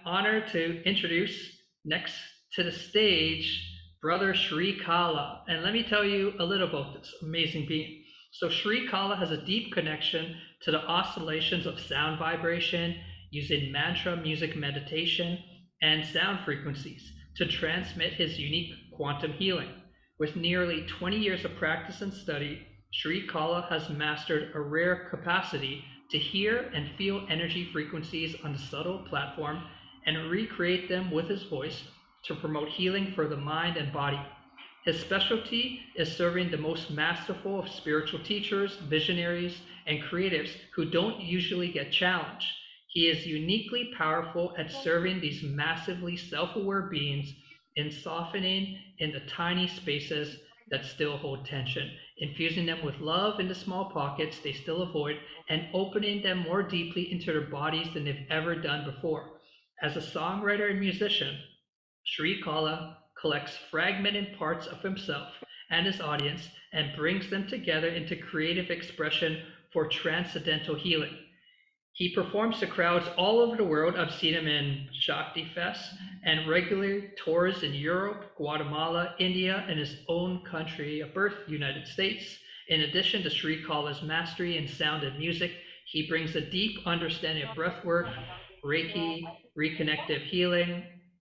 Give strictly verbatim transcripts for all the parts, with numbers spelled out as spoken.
honored to introduce next to the stage Brother Sri Kala. And let me tell you a little about this amazing being. So, Sri Kala has a deep connection to the oscillations of sound vibration using mantra music meditation and sound frequencies to transmit his unique quantum healing. With nearly twenty years of practice and study, Sri Kala has mastered a rare capacity to hear and feel energy frequencies on the subtle platform and recreate them with his voice to promote healing for the mind and body. His specialty is serving the most masterful of spiritual teachers, visionaries, and creatives who don't usually get challenged. He is uniquely powerful at serving these massively self aware beings in softening in the tiny spaces that still hold tension, infusing them with love in the small pockets they still avoid, and opening them more deeply into their bodies than they've ever done before. As a songwriter and musician, Sri Kala collects fragmented parts of himself and his audience and brings them together into creative expression for transcendental healing. He performs to crowds all over the world. I've seen him in Shakti Fest and regular tours in Europe, Guatemala, India, and his own country of birth, United States. In addition to Sri Kala's mastery in sound and music, he brings a deep understanding of breathwork, Reiki, reconnective healing,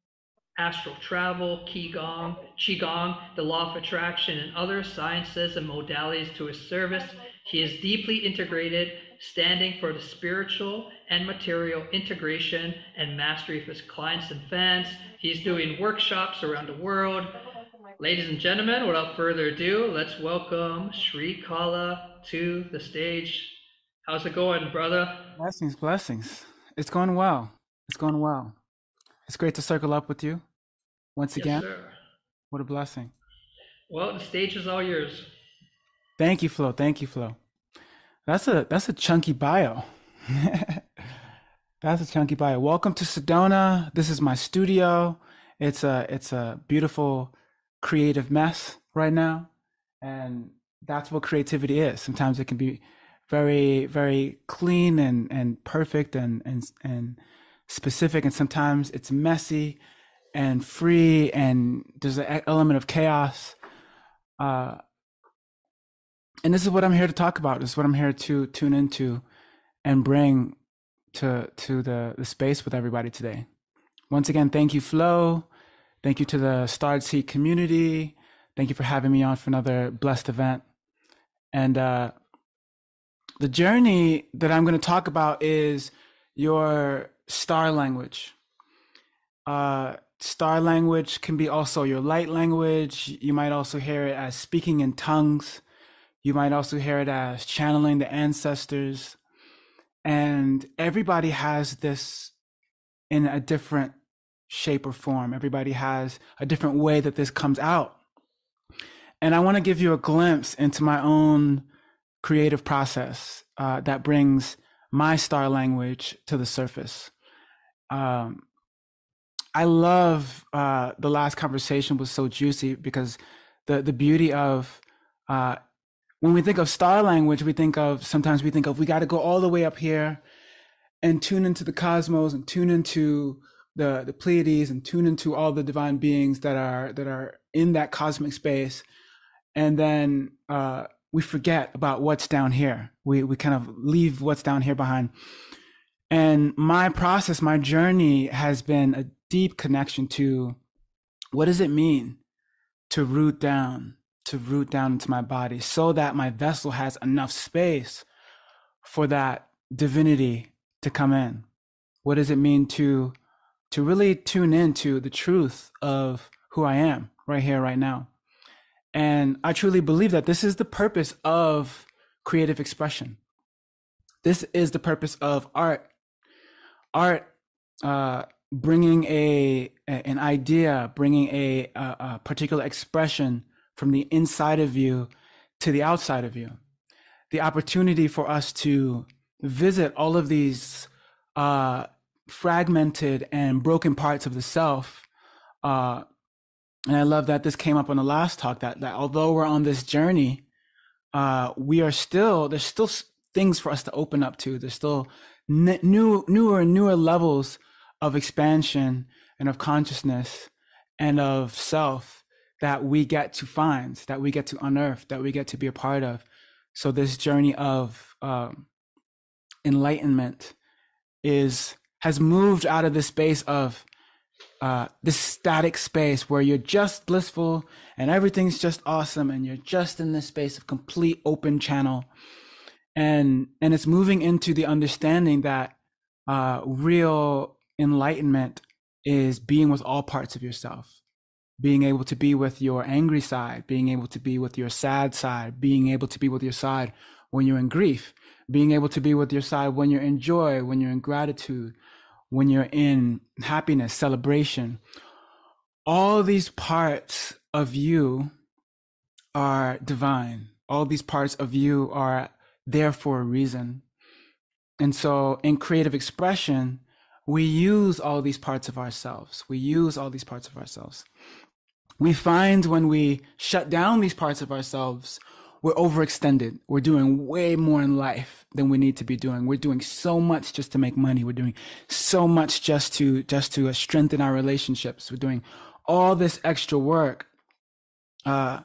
astral travel, qigong, qigong, the law of attraction, and other sciences and modalities to his service. He is deeply integrated, standing for the spiritual and material integration and mastery of his clients and fans. He's doing workshops around the world. Ladies and gentlemen, without further ado, let's welcome Sri Kala to the stage. How's it going, brother? Blessings, blessings. It's going well. It's going well. It's great to circle up with you once again. Yes, sir. What a blessing. Well, the stage is all yours. Thank you, Flo. Thank you, Flo. That's a that's a chunky bio. That's a chunky bio. Welcome to Sedona. This is my studio. It's a it's a beautiful creative mess right now, and that's what creativity is. Sometimes it can be very very clean and and perfect and and and specific, and sometimes it's messy and free, and there's an element of chaos. Uh, and this is what I'm here to talk about. This is what I'm here to tune into and bring to to the, the space with everybody today. Once again, thank you, Flo. Thank you to the Starred Seed community. Thank you for having me on for another blessed event. And uh, the journey that I'm going to talk about is your star language. Uh, star language can be also your light language. You might also hear it as speaking in tongues. You might also hear it as channeling the ancestors. And everybody has this in a different shape or form. Everybody has a different way that this comes out. And I want to give you a glimpse into my own creative process uh, that brings my star language to the surface. Um, I love uh, the last conversation was so juicy because the the beauty of uh, when we think of star language, we think of sometimes we think of we got to go all the way up here and tune into the cosmos and tune into the the Pleiades and tune into all the divine beings that are that are in that cosmic space, and then uh, we forget about what's down here. We we kind of leave what's down here behind. And my process, my journey has been a deep connection to what does it mean to root down, to root down into my body so that my vessel has enough space for that divinity to come in. What does it mean to to really tune into the truth of who I am right here, right now? And I truly believe that this is the purpose of creative expression. This is the purpose of art. Art, uh, bringing a, a an idea, bringing a, a, a particular expression from the inside of you to the outside of you. The opportunity for us to visit all of these uh, fragmented and broken parts of the self. Uh, and I love that this came up on the last talk, that, that although we're on this journey, uh, we are still, there's still things for us to open up to. There's still n- new, newer and newer levels of expansion and of consciousness and of self that we get to find, that we get to unearth, that we get to be a part of. So this journey of um, enlightenment is has moved out of the space of uh, this static space where you're just blissful and everything's just awesome and you're just in this space of complete open channel. And, and it's moving into the understanding that uh, real enlightenment is being with all parts of yourself, being able to be with your angry side, being able to be with your sad side, being able to be with your side when you're in grief, being able to be with your side when you're in joy, when you're in gratitude, when you're in happiness, celebration. All these parts of you are divine. All these parts of you are there for a reason. And so in creative expression, we use all these parts of ourselves. We use all these parts of ourselves. We find when we shut down these parts of ourselves, we're overextended. We're doing way more in life than we need to be doing. We're doing so much just to make money. We're doing so much just to just to uh, strengthen our relationships. We're doing all this extra work. Uh,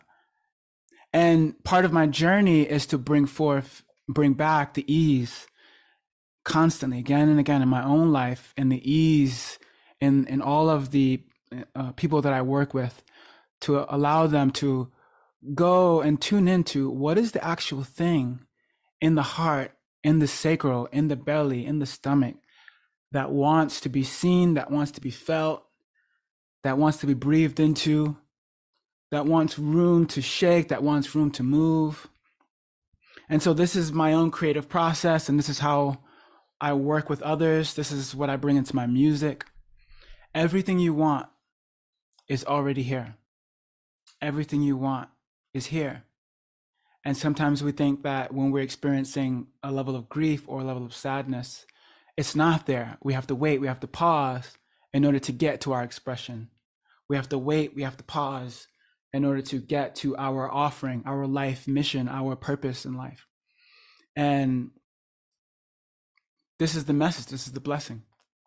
and part of my journey is to bring forth, bring back the ease constantly, again and again in my own life, and the ease in, in all of the uh, people that I work with, to allow them to go and tune into what is the actual thing in the heart, in the sacral, in the belly, in the stomach, that wants to be seen, that wants to be felt, that wants to be breathed into, that wants room to shake, that wants room to move. And so this is my own creative process, and this is how I work with others. This is what I bring into my music. Everything you want is already here. Everything you want is here. And sometimes we think that when we're experiencing a level of grief or a level of sadness, it's not there. We have to wait, we have to pause in order to get to our expression. We have to wait, we have to pause in order to get to our offering, our life mission, our purpose in life. And this is the message, this is the blessing.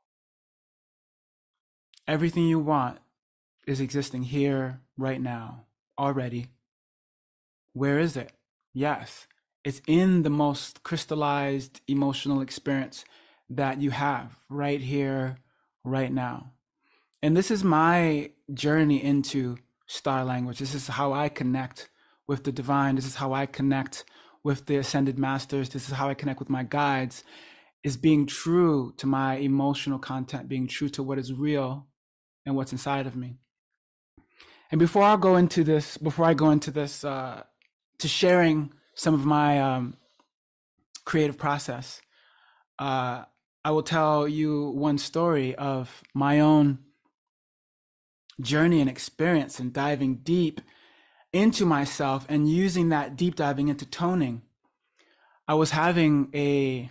Everything you want is existing here, right now, already. Where is it? Yes, it's in the most crystallized emotional experience that you have right here, right now. And this is my journey into star language. This is how I connect with the divine. This is how I connect with the ascended masters. This is how I connect with my guides, is being true to my emotional content, being true to what is real and what's inside of me. And before I go into this, before I go into this, uh, to sharing some of my um, creative process, uh, I will tell you one story of my own journey and experience and diving deep into myself and using that deep diving into toning. I was having a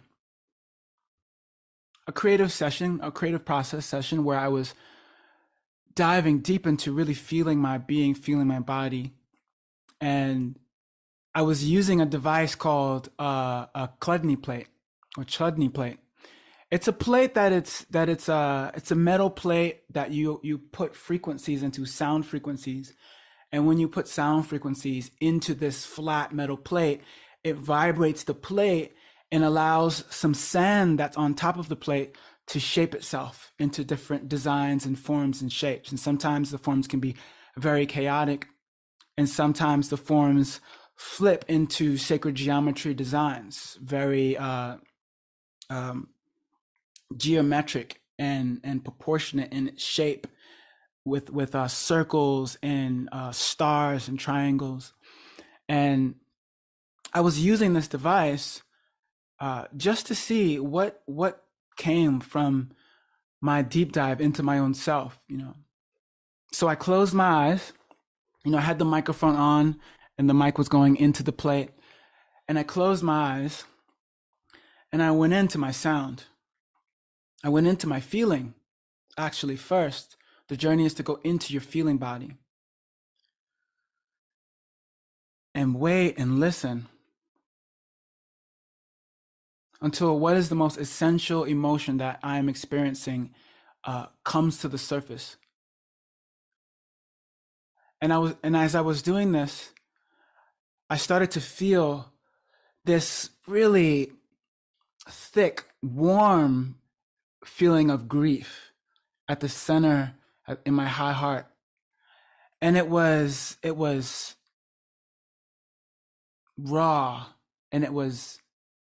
a creative session, a creative process session where I was diving deep into really feeling my being, feeling my body. And I was using a device called uh, a Chladni plate or Chladni plate. It's a plate that it's that it's a it's a metal plate that you you put frequencies into, sound frequencies, and when you put sound frequencies into this flat metal plate, it vibrates the plate and allows some sand that's on top of the plate to shape itself into different designs and forms and shapes. And sometimes the forms can be very chaotic, and sometimes the forms flip into sacred geometry designs, very uh, um, geometric and and proportionate in its shape, with with uh, circles and uh, stars and triangles. And I was using this device uh, just to see what what came from my deep dive into my own self, you know. So I closed my eyes, you know, I had the microphone on and the mic was going into the plate, and I closed my eyes and I went into my sound. I went into my feeling. Actually, first, the journey is to go into your feeling body and wait and listen until what is the most essential emotion that I am experiencing uh, comes to the surface. And I was, and as I was doing this, I started to feel this really thick, warm feeling of grief at the center in my high heart. And it was, it was raw, and it was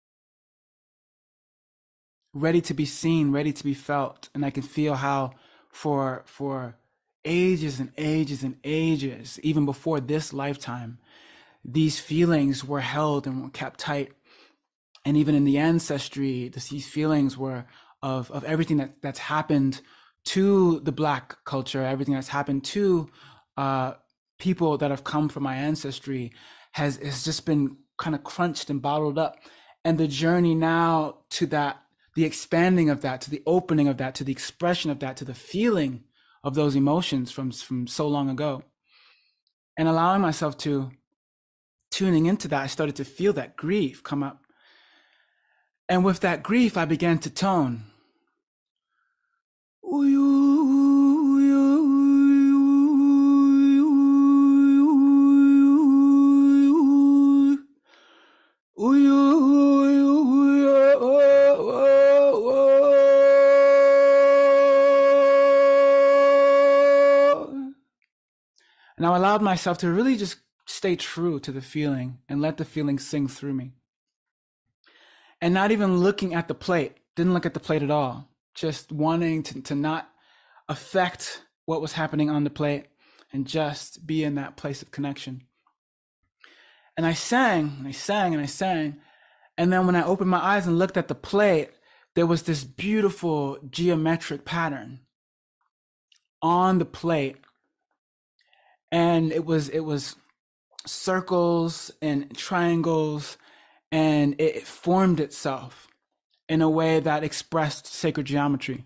ready to be seen, ready to be felt. And I could feel how for, for ages and ages and ages, even before this lifetime, these feelings were held and were kept tight. And even in the ancestry, these feelings were of, of everything that, that's happened to the Black culture, everything that's happened to uh, people that have come from my ancestry has, has just been kind of crunched and bottled up. And the journey now to that, the expanding of that, to the opening of that, to the expression of that, to the feeling of those emotions from, from so long ago, and allowing myself to, tuning into that, I started to feel that grief come up. And with that grief, I began to tone. And I allowed myself to really just stay true to the feeling and let the feeling sing through me. And not even looking at the plate, didn't look at the plate at all, just wanting to, to not affect what was happening on the plate and just be in that place of connection. And I sang, and I sang, and I sang. And then when I opened my eyes and looked at the plate, there was this beautiful geometric pattern on the plate. And it was, it was circles and triangles, and it formed itself in a way that expressed sacred geometry.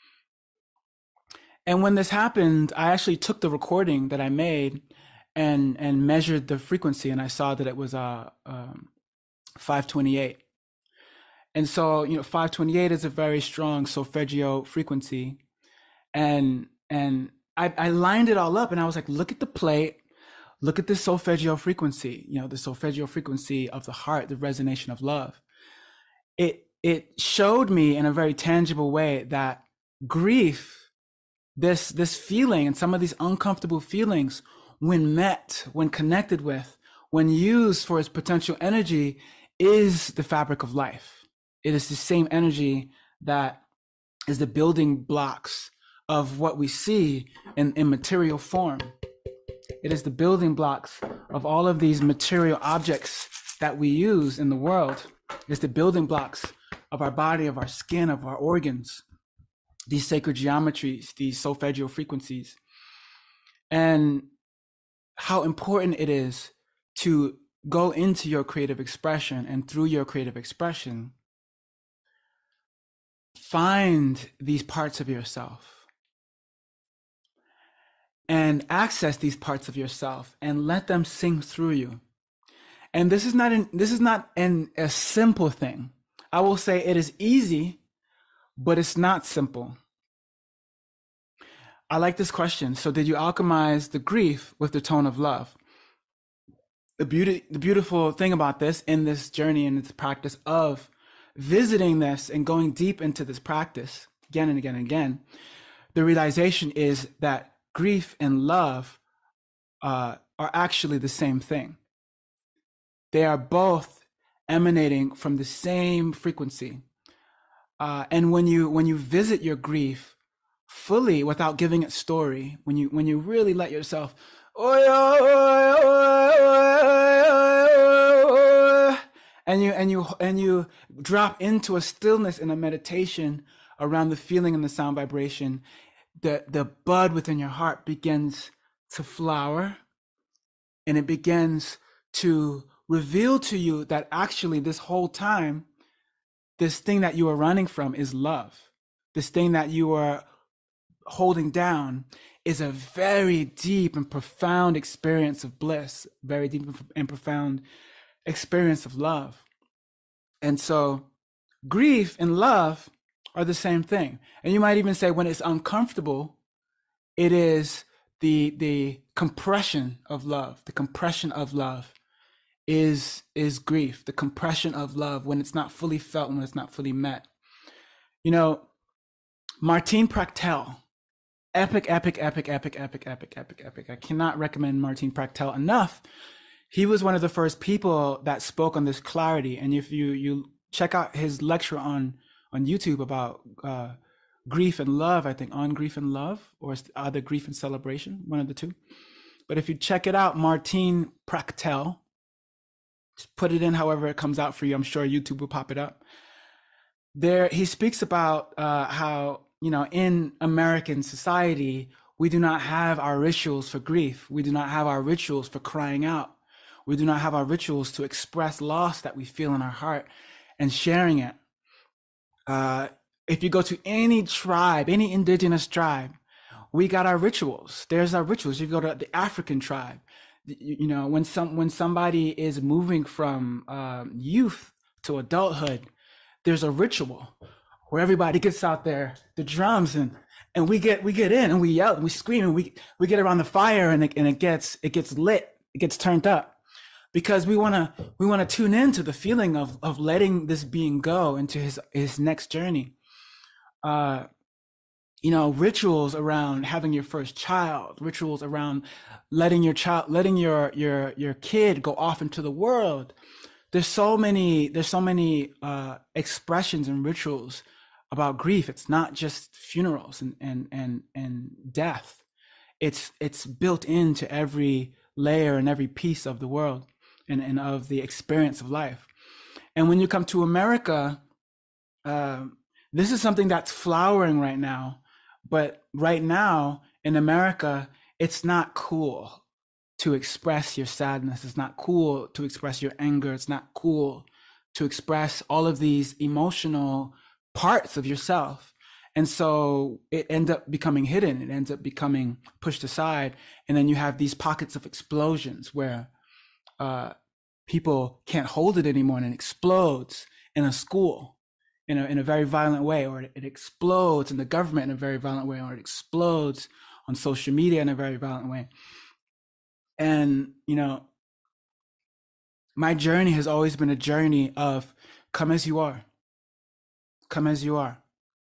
And when this happened, I actually took the recording that I made and and measured the frequency, and I saw that it was uh, um, five twenty-eight. And so, you know, five twenty-eight is a very strong solfeggio frequency. And and I, I lined it all up, and I was like, look at the plate, look at the solfeggio frequency, you know, the solfeggio frequency of the heart, the resonation of love. It it showed me in a very tangible way that grief, this this feeling and some of these uncomfortable feelings, when met, when connected with, when used for its potential energy, is the fabric of life. It is the same energy that is the building blocks of what we see in, in material form. It is the building blocks of all of these material objects that we use in the world. It's the building blocks of our body, of our skin, of our organs, these sacred geometries, these solfeggio frequencies. And how important it is to go into your creative expression, and through your creative expression, find these parts of yourself and access these parts of yourself and let them sing through you. And this is not an, this is not an, a simple thing. I will say it is easy, but it's not simple. I like this question. So did you alchemize the grief with the tone of love? The beauty, the beautiful thing about this, in this journey and this practice of visiting this and going deep into this practice again and again and again, the realization is that grief and love uh, are actually the same thing. They are both emanating from the same frequency. Uh, and when you when you visit your grief fully, without giving it story, when you when you really let yourself, and you and you and you drop into a stillness and a meditation around the feeling and the sound vibration, the the bud within your heart begins to flower, and it begins to reveal to you that actually this whole time, this thing that you are running from is love. This thing that you are holding down is a very deep and profound experience of bliss, very deep and profound experience of love. And so grief and love are the same thing. And you might even say when it's uncomfortable, it is the the compression of love. The compression of love is is grief. The compression of love when it's not fully felt, when it's not fully met. You know, Martin Prachtel, epic, epic, epic, epic, epic, epic, epic, epic. I cannot recommend Martin Prachtel enough. He was one of the first people that spoke on this clarity. And if you you check out his lecture on on YouTube about uh, grief and love, I think on grief and love, or either grief and celebration, one of the two. But if you check it out, Martin Prachtel, just put it in however it comes out for you. I'm sure YouTube will pop it up. There, he speaks about uh, how, you know, in American society, we do not have our rituals for grief. We do not have our rituals for crying out. We do not have our rituals to express loss that we feel in our heart and sharing it. Uh, if you go to any tribe, any indigenous tribe, we got our rituals. There's our rituals. If you go to the African tribe, you, you know, when some when somebody is moving from um, youth to adulthood, there's a ritual where everybody gets out there, the drums, and and we get we get in and we yell and we scream and we we get around the fire and it, and it gets it gets lit, it gets turned up, because we want to we want to tune into the feeling of of letting this being go into his his next journey. Uh, you know, rituals around having your first child, rituals around letting your child, letting your your your kid go off into the world. There's so many there's so many uh, expressions and rituals about grief. It's not just funerals and and and and death. It's it's built into every layer and every piece of the world and, and of the experience of life. And when you come to America, uh, this is something that's flowering right now. But right now in America, it's not cool to express your sadness. It's not cool to express your anger. It's not cool to express all of these emotional parts of yourself. And so it ends up becoming hidden. It ends up becoming pushed aside. And then you have these pockets of explosions where uh, people can't hold it anymore, and it explodes in a school in a, in a very violent way, or it, it explodes in the government in a very violent way, or it explodes on social media in a very violent way. And, you know, my journey has always been a journey of come as you are, come as you are.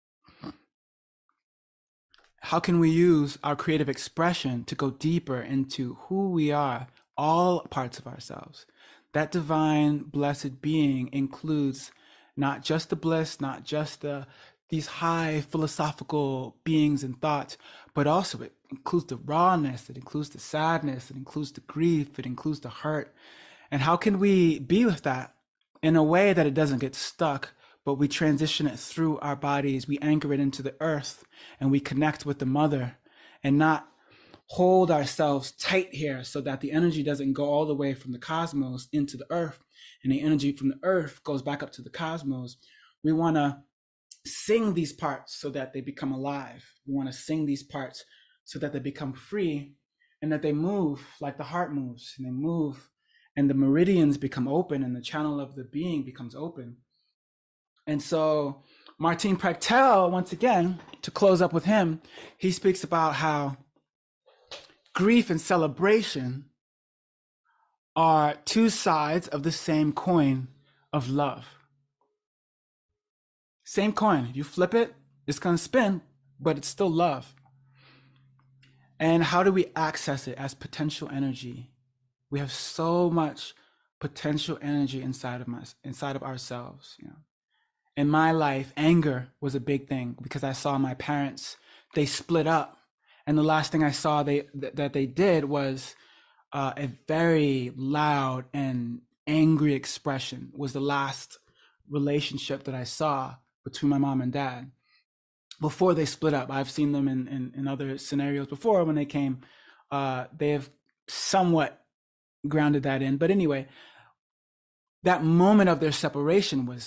How can we use our creative expression to go deeper into who we are, all parts of ourselves? That divine blessed being includes not just the bliss, not just the these high philosophical beings and thoughts, but also it includes the rawness, it includes the sadness, it includes the grief, it includes the hurt. And how can we be with that in a way that it doesn't get stuck, but we transition it through our bodies, we anchor it into the earth, and we connect with the mother, and not hold ourselves tight here so that the energy doesn't go all the way from the cosmos into the earth, and the energy from the earth goes back up to the cosmos. We want to sing these parts so that they become alive. We want to sing these parts so that they become free, and that they move like the heart moves, and they move and the meridians become open, and the channel of the being becomes open. And so Martin Prachtel, once again, to close up with him, he speaks about how grief and celebration are two sides of the same coin of love. Same coin. You flip it, it's going to spin, but it's still love. And how do we access it as potential energy? We have so much potential energy inside of my, inside of ourselves. You know, in my life, anger was a big thing because I saw my parents, they split up, and the last thing I saw they th- that they did was uh, a very loud and angry expression. Was the last relationship that I saw between my mom and dad before they split up. I've seen them in, in, in other scenarios before when they came. Uh, they have somewhat grounded that in. But anyway, that moment of their separation was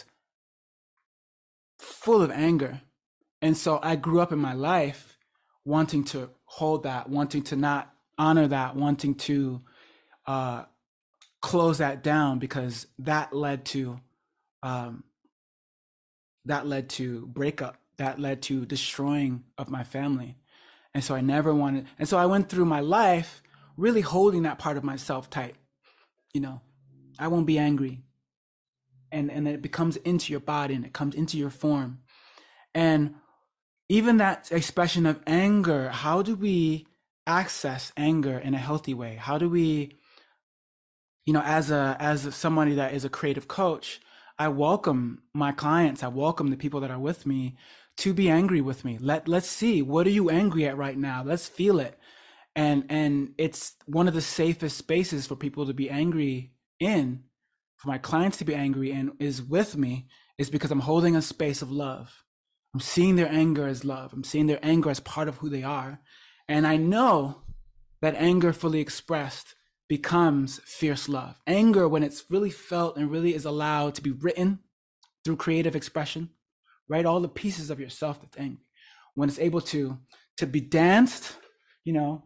full of anger. And so I grew up in my life wanting to hold that, wanting to not honor that, wanting to uh, close that down, because that led to um, that led to breakup. that led to destroying of my family. And so I never wanted, and so I went through my life really holding that part of myself tight. You know, I won't be angry. And, and it becomes into your body and it comes into your form. And even that expression of anger, how do we access anger in a healthy way? How do we, you know, as a, as somebody that is a creative coach, I welcome my clients, I welcome the people that are with me to be angry with me. Let, let's see, what are you angry at right now? Let's feel it. And, and it's one of the safest spaces for people to be angry in, for my clients to be angry in, is with me, is because I'm holding a space of love. I'm seeing their anger as love. I'm seeing their anger as part of who they are. And I know that anger fully expressed becomes fierce love. Anger, when it's really felt and really is allowed to be written through creative expression, right? All the pieces of yourself that's angry, when it's able to, to be danced, you know,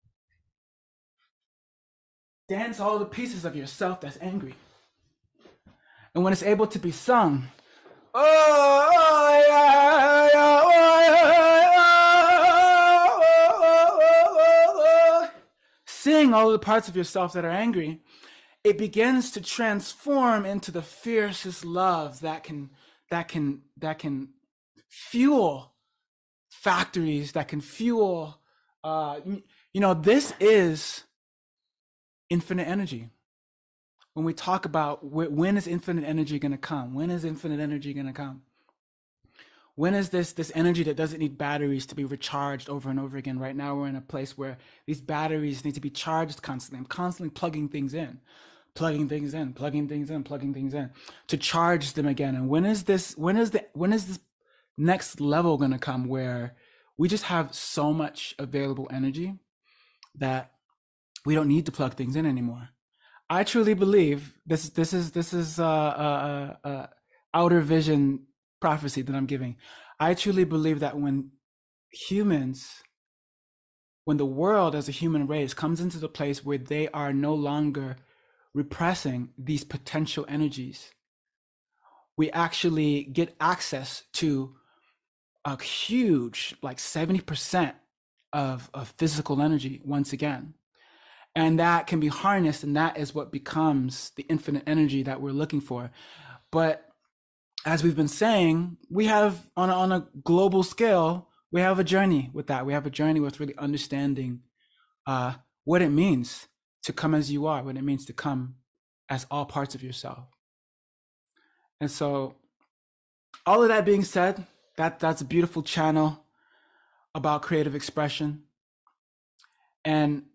dance all the pieces of yourself that's angry. And when it's able to be sung, oh, oh yeah, yeah, oh, yeah, sing all the parts of yourself that are angry, it begins to transform into the fiercest love that can, that can, that can fuel factories, that can fuel, uh, you know, this is infinite energy. When we talk about wh- when is infinite energy going to come? When is infinite energy going to come? When is this, this energy that doesn't need batteries to be recharged over and over again? Right now, we're in a place where these batteries need to be charged constantly. I'm constantly plugging things in, plugging things in, plugging things in, plugging things in to charge them again. And when is this, when is the, when is this next level going to come where we just have so much available energy that we don't need to plug things in anymore? I truly believe this. This is this is a, a, a outer vision prophecy that I'm giving. I truly believe that when humans, when the world as a human race comes into the place where they are no longer repressing these potential energies, we actually get access to a huge, like seventy percent of, of physical energy once again. And that can be harnessed, and that is what becomes the infinite energy that we're looking for. But as we've been saying, we have on a, on a global scale, we have a journey with that. We have a journey with really understanding uh, what it means to come as you are, what it means to come as all parts of yourself. And so all of that being said, that that's a beautiful channel about creative expression. And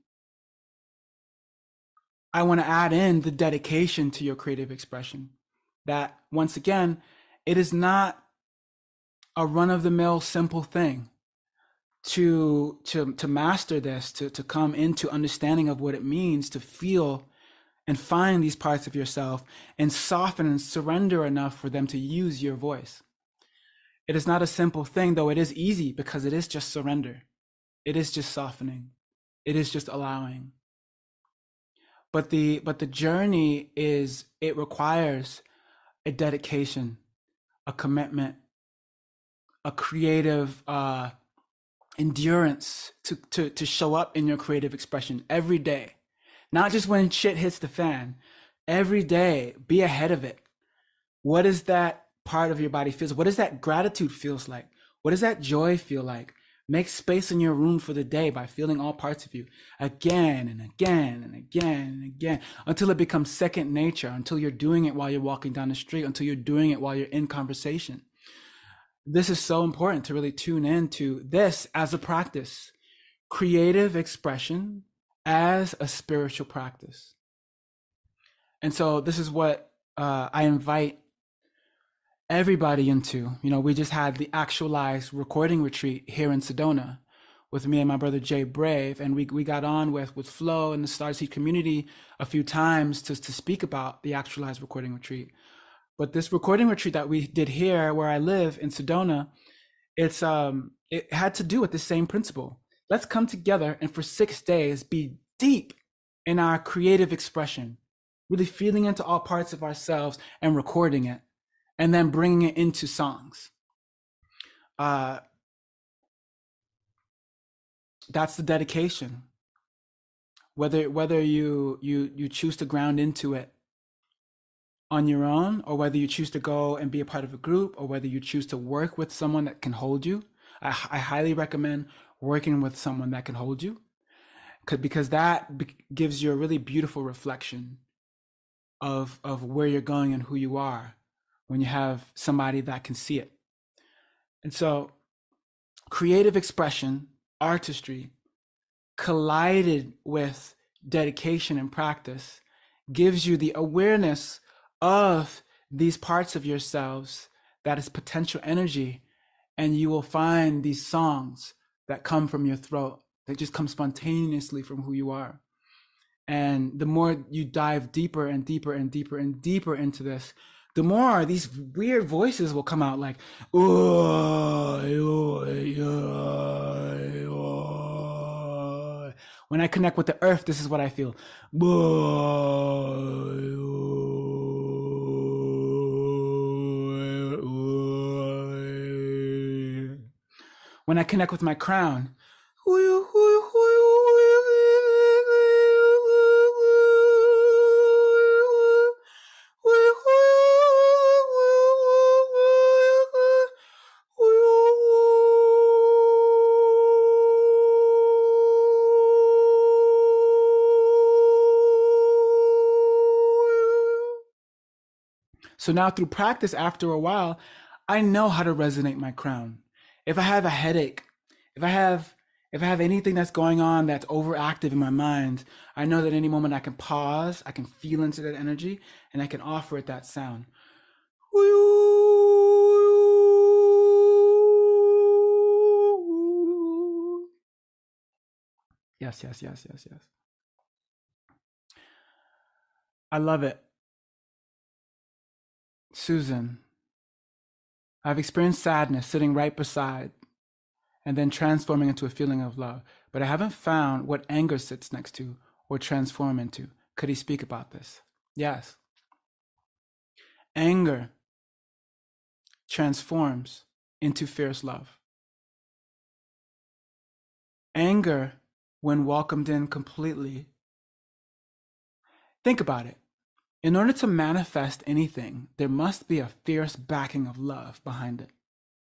I want to add in the dedication to your creative expression. That once again, it is not a run-of-the-mill simple thing to to to master this, to to come into understanding of what it means to feel and find these parts of yourself and soften and surrender enough for them to use your voice. It is not a simple thing, though it is easy because it is just surrender. It is just softening. It is just allowing. But the but the journey is, it requires a dedication, a commitment, a creative uh, endurance to, to, to show up in your creative expression every day. Not just when shit hits the fan. Every day, be ahead of it. What does that part of your body feels? What does that gratitude feels like? What does that joy feel like? Make space in your room for the day by feeling all parts of you again and again and again and again until it becomes second nature, until you're doing it while you're walking down the street, until you're doing it while you're in conversation. This is so important to really tune into this as a practice, creative expression as a spiritual practice. And so this is what uh, I invite everybody into. You know, we just had the actualized recording retreat here in Sedona with me and my brother Jay Brave, and we we got on with with Flo and the Starseed community a few times to to speak about the actualized recording retreat. But this recording retreat that we did here, where I live in Sedona, it's um it had to do with the same principle. Let's come together and for six days be deep in our creative expression, really feeling into all parts of ourselves and recording it, and then bringing it into songs. uh, that's the dedication. Whether whether you you you choose to ground into it on your own, or whether you choose to go and be a part of a group, or whether you choose to work with someone that can hold you, I, I highly recommend working with someone that can hold you, because that gives you a really beautiful reflection of of where you're going and who you are when you have somebody that can see it. And so creative expression, artistry, collided with dedication and practice gives you the awareness of these parts of yourselves that is potential energy, and you will find these songs that come from your throat, that just come spontaneously from who you are. And the more you dive deeper and deeper and deeper and deeper into this, the more these weird voices will come out, like, oh, oh, oh, oh. When I connect with the earth, this is what I feel. When I connect with my crown, so now through practice, after a while, I know how to resonate my crown. If I have a headache, if I have if I have anything that's going on that's overactive in my mind, I know that any moment I can pause, I can feel into that energy, and I can offer it that sound. Yes, yes, yes, yes, yes. I love it. Susan, I've experienced sadness sitting right beside and then transforming into a feeling of love, but I haven't found what anger sits next to or transform into. Could he speak about this? Yes. Anger transforms into fierce love. Anger, when welcomed in completely, think about it. In order to manifest anything, there must be a fierce backing of love behind it.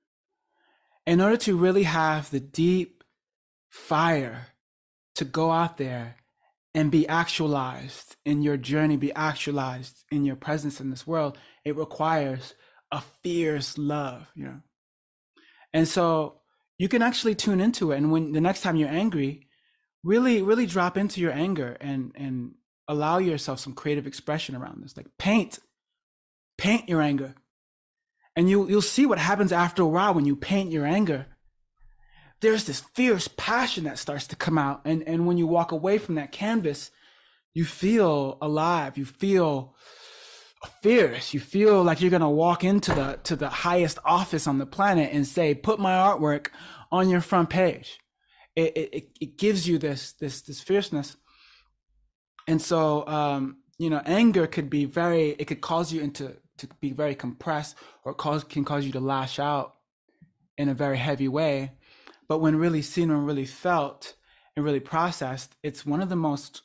In order to really have the deep fire to go out there and be actualized in your journey, be actualized in your presence in this world, it requires a fierce love, you know. And so you can actually tune into it. And when the next time you're angry, really, really drop into your anger and and allow yourself some creative expression around this. Like paint, paint your anger. And you, you'll see what happens after a while when you paint your anger. There's this fierce passion that starts to come out. And, and when you walk away from that canvas, you feel alive. You feel fierce. You feel like you're going to walk into the, to the highest office on the planet and say, put my artwork on your front page. It, it, it gives you this, this, this fierceness. And so, um, you know, anger could be very, it could cause you into, to be very compressed, or cause, can cause you to lash out in a very heavy way. But when really seen and really felt and really processed, it's one of the most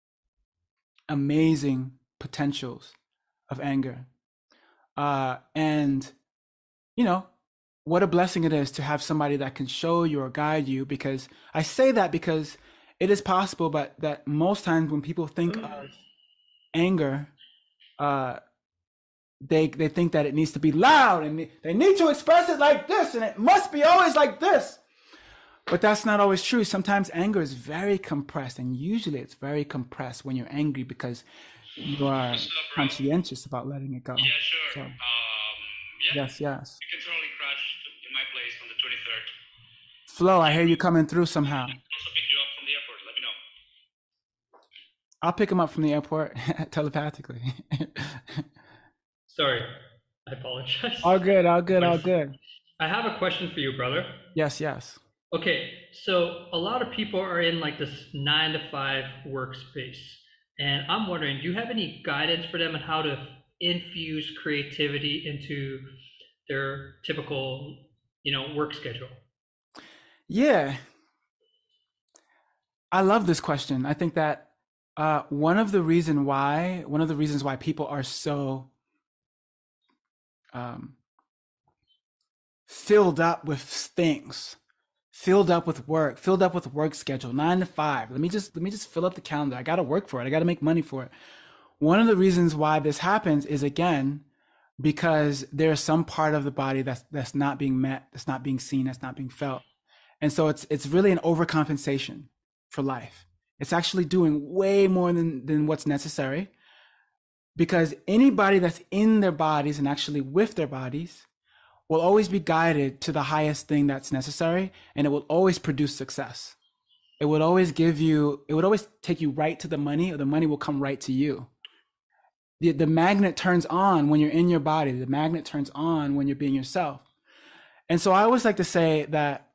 amazing potentials of anger. Uh, and, you know, what a blessing it is to have somebody that can show you or guide you, because I say that because it is possible, but that most times when people think of anger, uh, they they think that it needs to be loud and they need to express it like this and it must be always like this. But that's not always true. Sometimes anger is very compressed, and usually it's very compressed when you're angry because you are conscientious about letting it go. Yeah, sure. So, um, yeah. Yes, yes. You can totally crash in my place on the twenty-third. Flo, I hear you coming through somehow. I'll also pick you up from the airport. Let me know. I'll pick him up from the airport telepathically. Sorry, I apologize. All good, all good, all good. I have a question for you, brother. Yes, yes. Okay, so a lot of people are in like this nine to five workspace, and I'm wondering, do you have any guidance for them on how to infuse creativity into their typical you know, work schedule? Yeah, I love this question. I think that uh, one of the reason why, one of the reasons why people are so um, filled up with things, filled up with work, filled up with work schedule, nine to five. Let me just let me just fill up the calendar. I got to work for it. I got to make money for it. One of the reasons why this happens is, again, because there's some part of the body that's that's not being met, that's not being seen, that's not being felt. And so it's it's really an overcompensation for life. It's actually doing way more than, than what's necessary, because anybody that's in their bodies and actually with their bodies will always be guided to the highest thing that's necessary, and it will always produce success. It would always give you, it would always take you right to the money, or the money will come right to you. The, the magnet turns on when you're in your body. The magnet turns on when you're being yourself. And so I always like to say that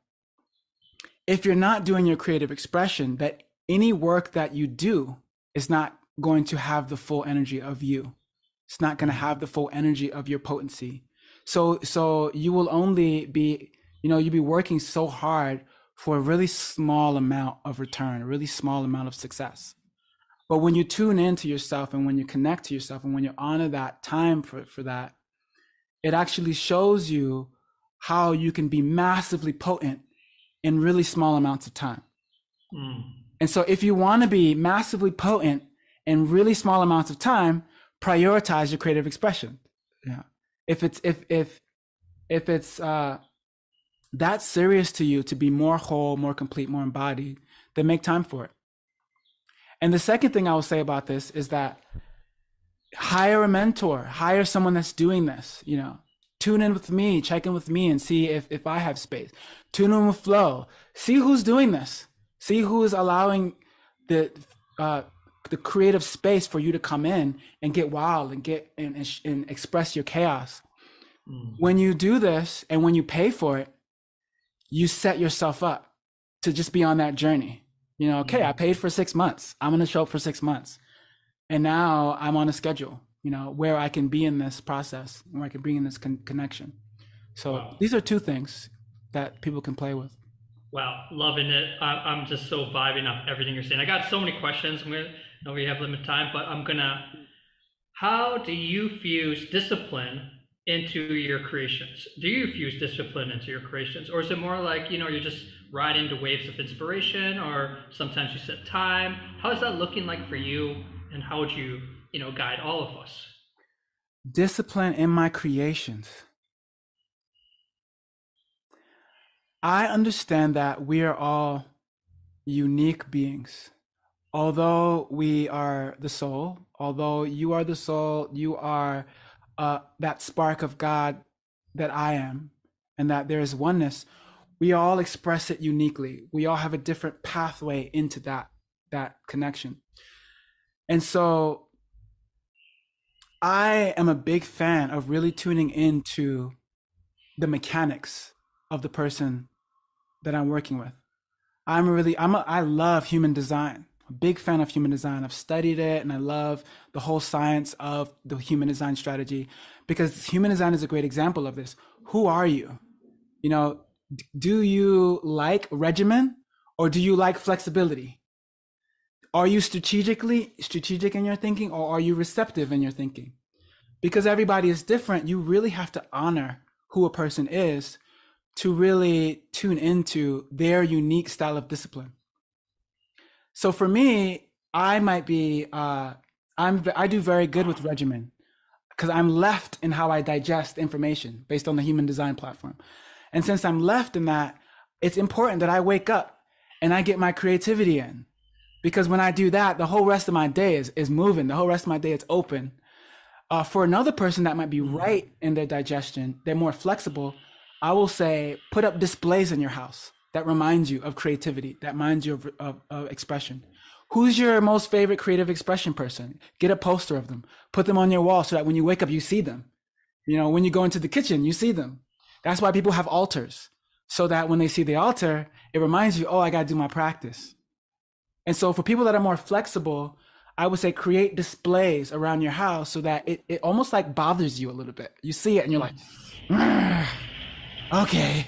if you're not doing your creative expression, that any work that you do is not going to have the full energy of you. It's not going to have the full energy of your potency. So, so you will only be, you know, you'll be working so hard for a really small amount of return, a really small amount of success. But when you tune into yourself, and when you connect to yourself, and when you honor that time for, for that, it actually shows you how you can be massively potent in really small amounts of time. Mm. And so if you want to be massively potent in really small amounts of time, prioritize your creative expression. Yeah. If it's, if, if, if it's, uh, that serious to you to be more whole, more complete, more embodied, then make time for it. And the second thing I will say about this is that hire a mentor, hire someone that's doing this, you know, tune in with me, check in with me and see if, if I have space. Tune in with Flo, see who's doing this, see who is allowing the, uh, the creative space for you to come in and get wild and get and, and, and express your chaos. Mm. When you do this and when you pay for it, you set yourself up to just be on that journey. You know, okay, I paid for six months. I'm going to show up for six months. And now I'm on a schedule, you know, where I can be in this process, where I can bring in this con- connection. So wow. These are two things that people can play with. Wow, loving it. I'm just so vibing off everything you're saying. I got so many questions. I'm gonna, I know we have limited time, but I'm gonna, how do you fuse discipline into your creations? Do you fuse discipline into your creations? Or is it more like, you know, you're just riding the waves of inspiration, or sometimes you set time? How is that looking like for you? And how would you, you know, guide all of us? Discipline in my creations. I understand that we are all unique beings. Although we are the soul, although you are the soul, you are uh, that spark of God that I am, and that there is oneness, we all express it uniquely. We all have a different pathway into that, that connection. And so I am a big fan of really tuning into the mechanics of the person that I'm working with. I'm really, I'm a, I love human design. I'm a big fan of human design. I've studied it, and I love the whole science of the human design strategy, because human design is a great example of this. Who are you? You know, do you like regimen, or do you like flexibility? Are you strategically strategic in your thinking, or are you receptive in your thinking? Because everybody is different. You really have to honor who a person is to really tune into their unique style of discipline. So for me, I might be, uh, I'm, I do very good with regimen, because I'm left in how I digest information based on the human design platform. And since I'm left in that, it's important that I wake up and I get my creativity in. Because when I do that, the whole rest of my day is, is moving. The whole rest of my day is open. Uh, for another person that might be right in their digestion, they're more flexible, I will say, put up displays in your house that reminds you of creativity, that reminds you of, of, of expression. Who's your most favorite creative expression person? Get a poster of them. Put them on your wall so that when you wake up, you see them. You know, when you go into the kitchen, you see them. That's why people have altars, so that when they see the altar, it reminds you, oh, I got to do my practice. And so for people that are more flexible, I would say create displays around your house so that it, it almost like bothers you a little bit. You see it and you're like, okay,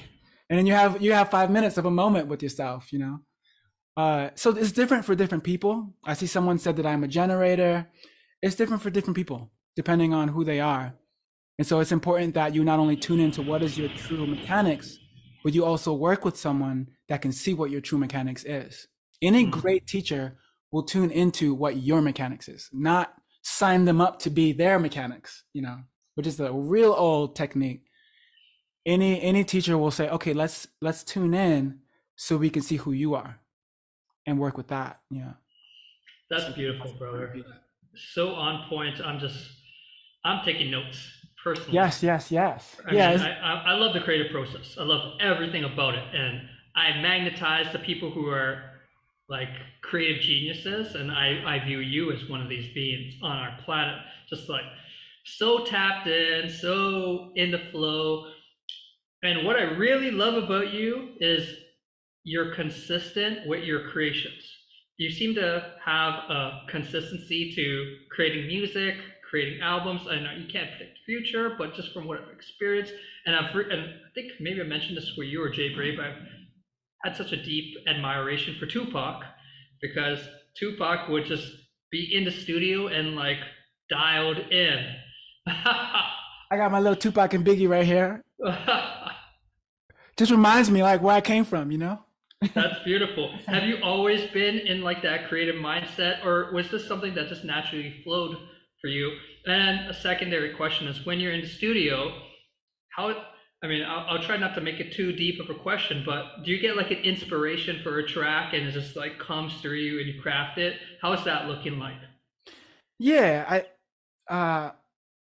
and then you have you have five minutes of a moment with yourself, you know. Uh, so it's different for different people. I see someone said that I'm a generator. It's different for different people, depending on who they are. And so it's important that you not only tune into what is your true mechanics, but you also work with someone that can see what your true mechanics is. Any great teacher will tune into what your mechanics is, not sign them up to be their mechanics, you know, which is a real old technique. Any any teacher will say, okay, let's let's tune in so we can see who you are and work with that. Yeah. That's beautiful, brother. So on point. I'm just, I'm taking notes personally. Yes, yes, yes. I yeah. mean, I, I, I love the creative process. I love everything about it. And I magnetize the people who are like creative geniuses. And I, I view you as one of these beings on our planet, just like so tapped in, so in the flow. And what I really love about you is you're consistent with your creations. You seem to have a consistency to creating music, creating albums. I know you can't predict the future, but just from what I've experienced, and I've and I think maybe I mentioned this with you or Jay Brave, I've had such a deep admiration for Tupac, because Tupac would just be in the studio and like dialed in. I got my little Tupac and Biggie right here. Just reminds me like where I came from, you know? That's beautiful. Have you always been in like that creative mindset, or was this something that just naturally flowed for you? And a secondary question is, when you're in the studio, how, I mean, I'll, I'll try not to make it too deep of a question, but do you get like an inspiration for a track and it just like comes through you and you craft it? How is that looking like? Yeah, I, uh,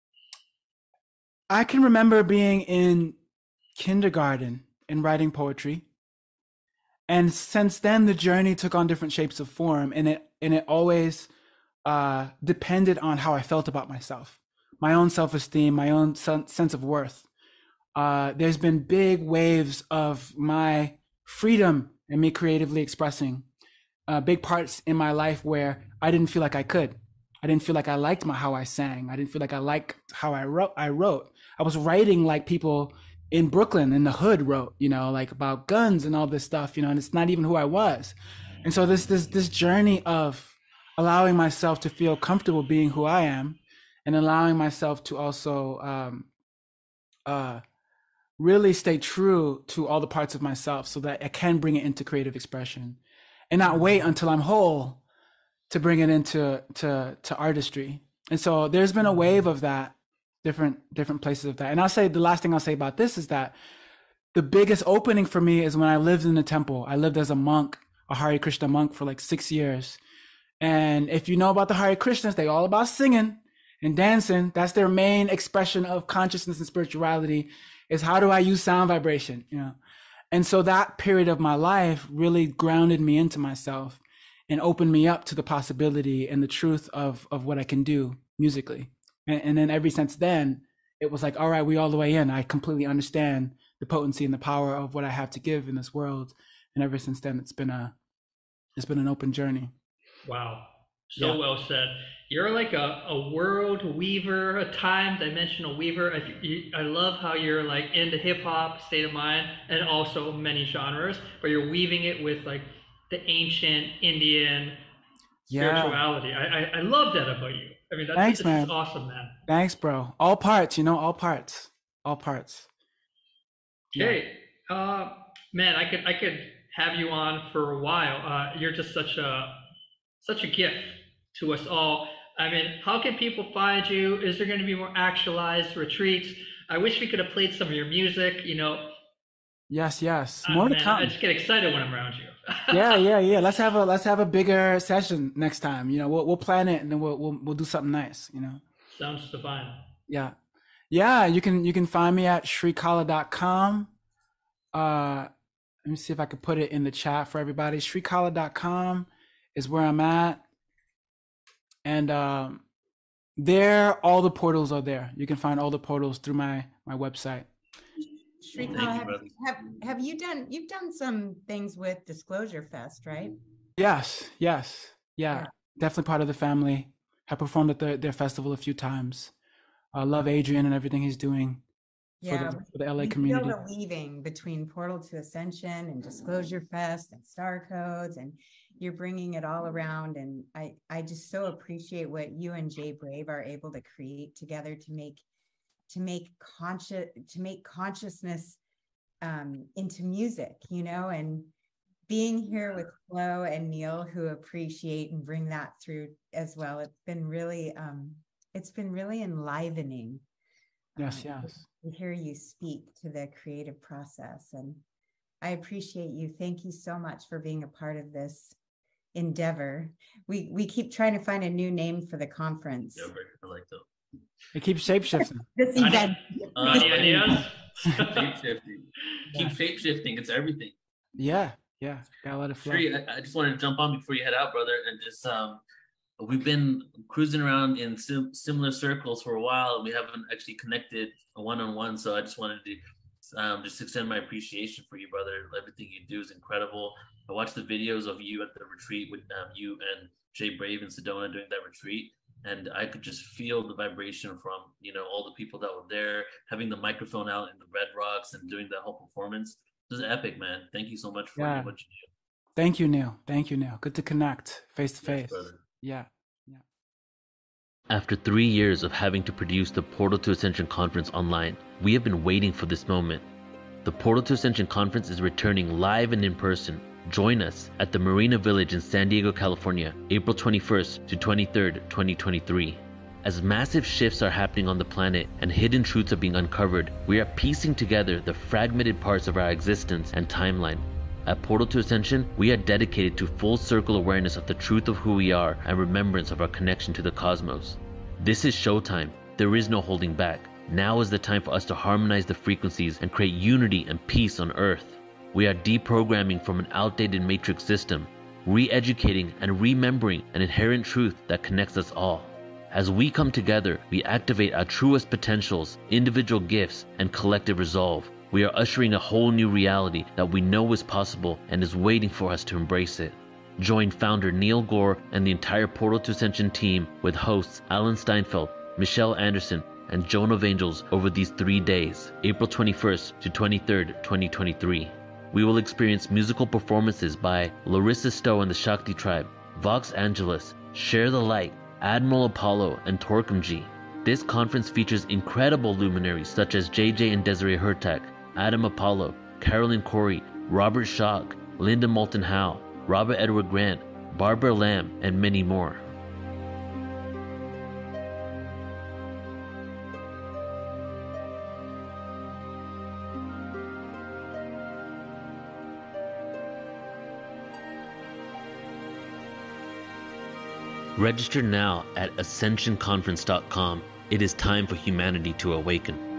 I can remember being in kindergarten and writing poetry. And since then, the journey took on different shapes of form, and it and it always uh, depended on how I felt about myself, my own self-esteem, my own sense of worth. Uh, there's been big waves of my freedom and me creatively expressing, uh, big parts in my life where I didn't feel like I could. I didn't feel like I liked my, how I sang. I didn't feel like I liked how I wrote. I wrote. I was writing like people in Brooklyn in the hood wrote, you know, like about guns and all this stuff, you know, and it's not even who I was. And so this this this journey of allowing myself to feel comfortable being who I am, and allowing myself to also um, uh, really stay true to all the parts of myself so that I can bring it into creative expression, and not wait until I'm whole to bring it into to to artistry. And so there's been a wave of that, different different places of that. And I'll say the last thing I'll say about this is that the biggest opening for me is when I lived in the temple. I lived as a monk, a Hare Krishna monk, for like six years. And if you know about the Hare Krishnas, they're all about singing and dancing. That's their main expression of consciousness and spirituality, is how do I use sound vibration, you know? And so that period of my life really grounded me into myself and opened me up to the possibility and the truth of, of what I can do musically. And, and then ever since then, it was like, all right, we all the way in. I completely understand the potency and the power of what I have to give in this world. And ever since then, it's been a, it's been an open journey. Wow. So Yeah. well said. You're like a, a world weaver, a time dimensional weaver. I, you, I love how you're like into hip hop, state of mind, and also many genres, but you're weaving it with like the ancient Indian Yeah. spirituality. I, I, I love that about you. I mean, that's Thanks, this man. is awesome, man. Thanks, bro. All parts, you know, all parts, all parts. Yeah. Okay. Uh, man, I could, I could have you on for a while. Uh, you're just such a, such a gift to us all. I mean, how can people find you? Is there going to be more actualized retreats? I wish we could have played some of your music, you know. Yes, yes. Uh, More man, to come. I just get excited when I'm around you. Yeah, yeah, yeah. Let's have a let's have a bigger session next time. You know, we'll we'll plan it and then we'll we'll we'll do something nice, you know. Sounds divine. Yeah. Yeah, you can you can find me at sri kala dot com. Uh let me see if I can put it in the chat for everybody. sri kala dot com is where I'm at. And um there all the portals are there. You can find all the portals through my my website. Shrikala, Thank you, have, brother. have have you done you've done some things with Disclosure Fest, right? Yes, yes. Yeah, Yeah. definitely part of the family. I performed at the, their festival a few times. I love Adrian and everything he's doing. for Yeah, the, for the L A we community. feel the weaving between Portal to Ascension and Disclosure Fest and Star Codes, and you're bringing it all around. And I, I just so appreciate what you and Jay Brave are able to create together to make, to make conscious, to make consciousness um, into music, you know, and being here with Flo and Neil, who appreciate and bring that through as well. It's been really, um, it's been really enlivening. Yes, um, yes. To hear you speak to the creative process. And I appreciate you. Thank you so much for being a part of this endeavor. We we keep trying to find a new name for the conference. Yeah, I like that. It keeps shapeshifting. This Any- event. Uh, Any ideas? shape shifting. Keep shape shifting. It's everything. Yeah, yeah. Gotta let it flow. Sri, I, I just wanted to jump on before you head out, brother, and just um, we've been cruising around in sim- similar circles for a while, and we haven't actually connected one on one. So I just wanted to um, just extend my appreciation for you, brother. Everything you do is incredible. I watched the videos of you at the retreat with um, you and Jay Brave and Sedona doing that retreat, and I could just feel the vibration from, you know, all the people that were there, having the microphone out in the Red Rocks and doing that whole performance. This is epic, man. Thank you so much for Yeah. what you do. Thank you, Neil. Thank you, Neil. Good to connect face to Yes, face. brother. Yeah. After three years of having to produce the Portal to Ascension conference online, we have been waiting for this moment. The Portal to Ascension conference is returning live and in person. Join us at the Marina Village in San Diego, California, April twenty-first to twenty-third, twenty twenty-three. As massive shifts are happening on the planet and hidden truths are being uncovered, we are piecing together the fragmented parts of our existence and timeline. At Portal to Ascension, we are dedicated to full circle awareness of the truth of who we are and remembrance of our connection to the cosmos. This is showtime. There is no holding back. Now is the time for us to harmonize the frequencies and create unity and peace on Earth. We are deprogramming from an outdated matrix system, re-educating and remembering an inherent truth that connects us all. As we come together, we activate our truest potentials, individual gifts, and collective resolve. We are ushering a whole new reality that we know is possible and is waiting for us to embrace it. Join founder Neil Gore and the entire Portal to Ascension team with hosts Alan Steinfeld, Michelle Anderson, and Joan of Angels over these three days, April twenty-first to twenty-third, twenty twenty-three. We will experience musical performances by Larissa Stowe and the Shakti Tribe, Vox Angeles, Share the Light, Admiral Apollo, and Torquem G. This conference features incredible luminaries such as J J and Desiree Hurtak, Adam Apollo, Carolyn Corey, Robert Schock, Linda Moulton Howe, Robert Edward Grant, Barbara Lamb, and many more. Register now at ascension conference dot com. It is time for humanity to awaken.